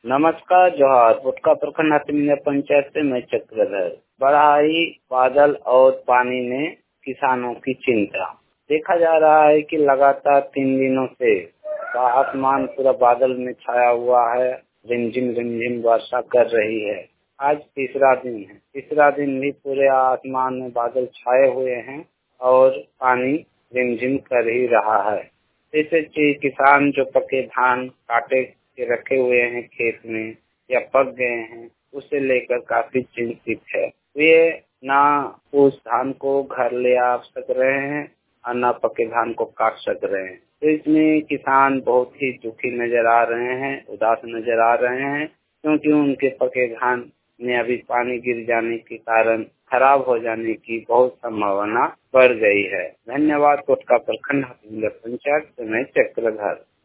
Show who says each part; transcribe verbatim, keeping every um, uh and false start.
Speaker 1: नमस्कार जोहार। पुटका प्रखंड हातिमिया पंचायत से मैं चक्रधर। बढ़ाई बादल और पानी ने किसानों की चिंता। देखा जा रहा है कि लगातार तीन दिनों से आसमान पूरा बादल में छाया हुआ है। रिमझिम रिमझिम वर्षा कर रही है। आज तीसरा दिन है। तीसरा दिन भी पूरे आसमान में बादल छाए हुए हैं और पानी रिमझिम कर ही रहा है। इससे किसान जो पके धान काटे के रखे हुए हैं खेत में या पक गए हैं, उसे लेकर काफी चिंतित है। वे ना उस धान को घर ले आ सक रहे हैं और ना पके धान को काट सक रहे हैं। तो इसमें किसान बहुत ही दुखी नजर आ रहे हैं, उदास नजर आ रहे हैं, क्योंकि उनके पके धान में अभी पानी गिर जाने के कारण खराब हो जाने की बहुत संभावना बढ़ गई है। धन्यवाद। कोटका प्रखंड हातिमिया पंचायत से मैं चक्रधर।